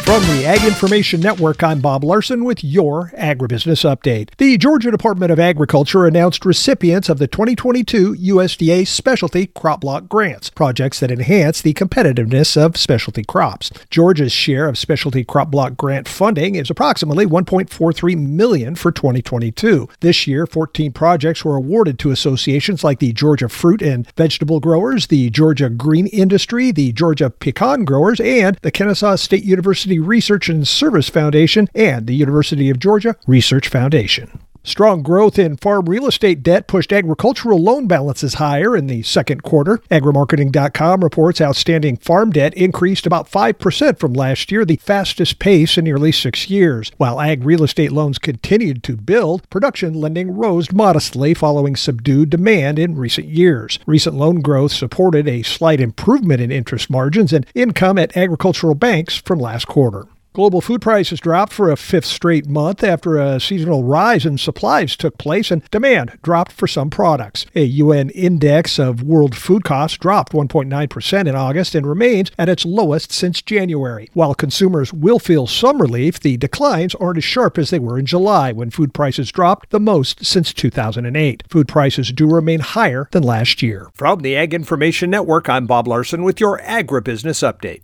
From the Ag Information Network, I'm Bob Larson with your Agribusiness Update. The Georgia Department of Agriculture announced recipients of the 2022 USDA Specialty Crop Block Grants, projects that enhance the competitiveness of specialty crops. Georgia's share of Specialty Crop Block Grant funding is approximately $1.43 million for 2022. This year, 14 projects were awarded to associations like the Georgia Fruit and Vegetable Growers, the Georgia Green Industry, the Georgia Pecan Growers, and the Kennesaw State University Research and Service Foundation and the University of Georgia Research Foundation. Strong growth in farm real estate debt pushed agricultural loan balances higher in the second quarter. Agrimarketing.com reports outstanding farm debt increased about 5% from last year, the fastest pace in nearly 6 years. While ag real estate loans continued to build, production lending rose modestly following subdued demand in recent years. Recent loan growth supported a slight improvement in interest margins and income at agricultural banks from last quarter. Global food prices dropped for a fifth straight month after a seasonal rise in supplies took place and demand dropped for some products. A UN index of world food costs dropped 1.9% in August and remains at its lowest since January. While consumers will feel some relief, the declines aren't as sharp as they were in July, when food prices dropped the most since 2008. Food prices do remain higher than last year. From the Ag Information Network, I'm Bob Larson with your Agribusiness Update.